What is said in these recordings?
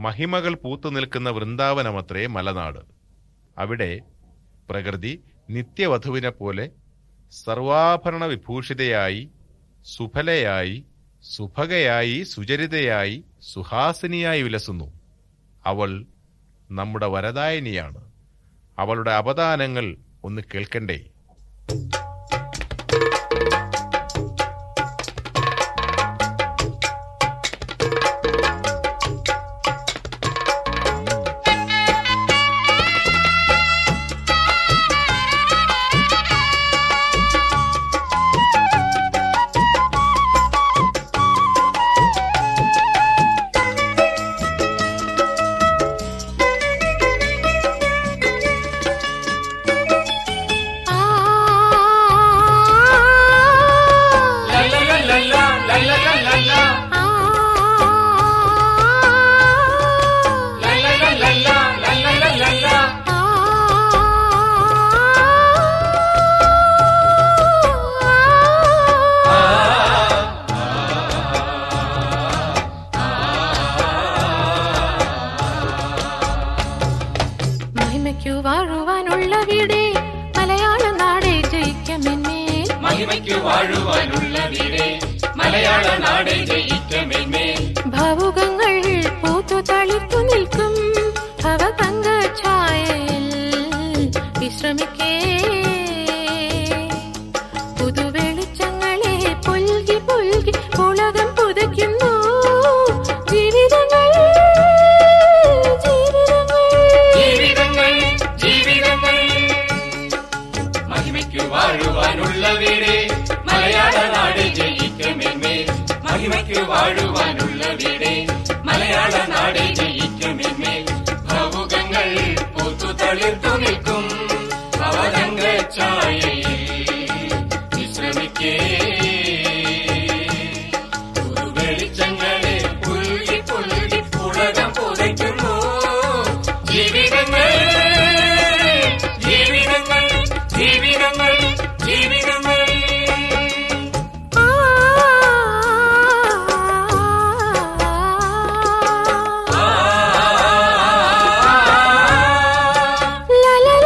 മഹിമകൾ പൂത്തുനിൽക്കുന്ന വൃന്ദാവനമത്രേ മലനാട്. അവിടെ പ്രകൃതി നിത്യവധുവിനെ പോലെ സർവാഭരണ വിഭൂഷിതയായി, സുഫലയായി, സുഭഗയായി, സുചരിതയായി, സുഹാസിനിയായി വിലസുന്നു. അവൾ നമ്മുടെ വരദായിനിയാണ്. അവളുടെ അവദാനങ്ങൾ ഒന്ന് കേൾക്കണ്ടേ? ഭാവുകങ്ങൾ പൂത്തു തളിർത്തു നിൽക്കും ഭവതങ്ക ഛായയിൽ വിശ്രമിക്കേ. പുതുവെളിച്ചങ്ങളെ പുൽകി പുൽകി ഉലകം പുതയ്ക്കുന്നു ജീവിതങ്ങൾ ജീവിതങ്ങൾ ജീവിതങ്ങൾ. മഹിമയ്ക്കു വാഴുവാനുള്ള വീടേ മലയാള നാട് ജയിക്കുമെന്നേ. മഹിമയ്ക്കു വാഴുവാനുള്ള വീടേ മലയാള നാട് ജയിക്കുമെന്നേ. ഭാവുകങ്ങൾ പൂത്തു തളിർത്തു നിൽക്കും ഭവതങ്ക ഛായയിൽ വിശ്രമിക്കേ. പുതുവെളിച്ചങ്ങളെ പുൽകി പുൽകി ഉലകം പുതയ്ക്കുന്നു ജീവിതങ്ങൾ ജീവിതങ്ങൾ ജീവിതങ്ങൾ ജീവിതങ്ങൾ. La la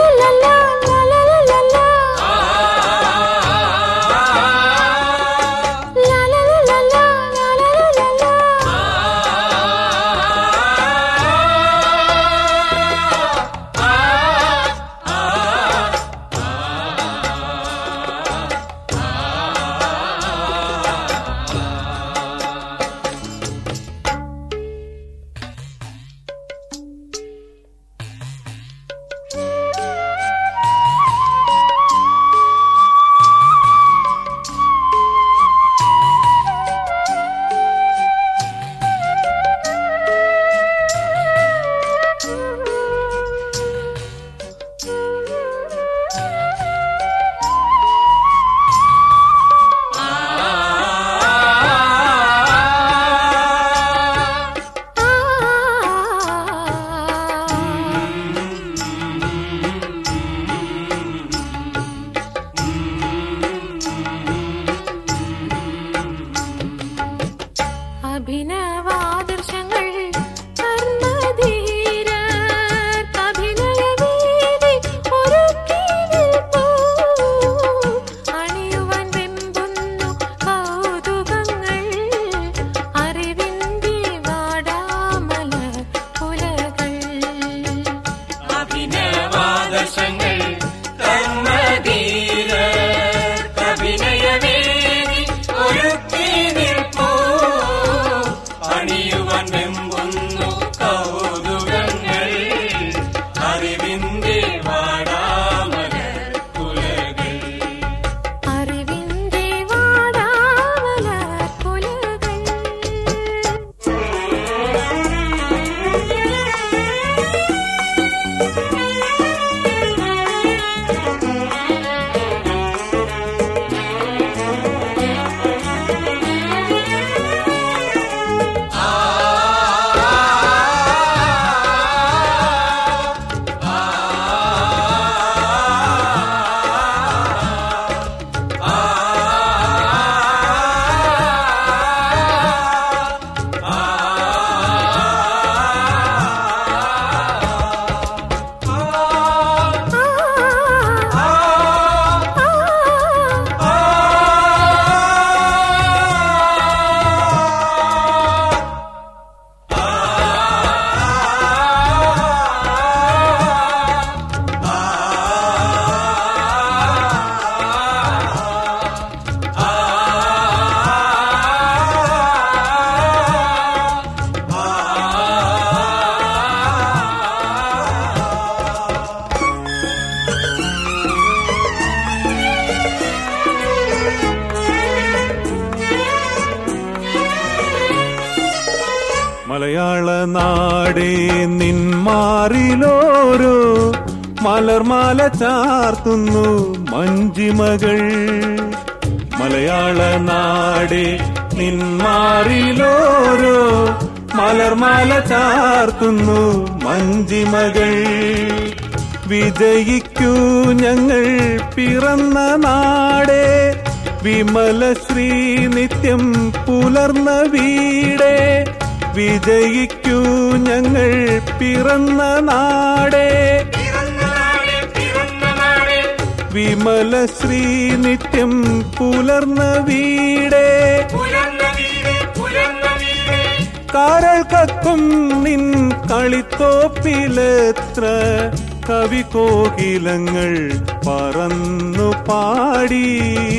മലയാള നാടേ നിന്മാറിലോരോ മലർമാല ചാർത്തുന്നു മഞ്ജിമകൾ. മലയാള നാടേ നിന്മാറിലോരോ മലർമാല ചാർത്തുന്നു മഞ്ജിമകൾ. വിജയിക്കൂ ഞങ്ങൾ പിറന്ന നാടേ, വിമല ശ്രീ നിത്യം പുലർന്ന വീടേ. വിജയിക്കൂ ഞങ്ങൾ പിറന്ന നാടേ, വിമല ശ്രീ നിത്യം പുലർന്ന വീടേ. കാരൾ കക്കും നിൻ കളിത്തോപ്പിലെത്ര കവി കോകിലങ്ങൾ പറന്നു പാടി.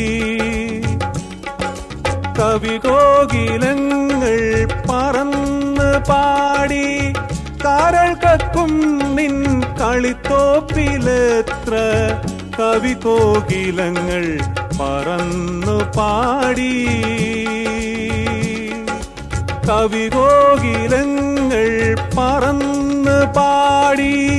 കവി കോകിലങ്ങൾ പറന്ന് പാടി. കാരൾ കക്കും നിൻ കളിത്തോപ്പിലെത്ര കവി കോകിലങ്ങൾ പറന്നു പാടി. കവി കോകിലങ്ങൾ പറന്ന് പാടി.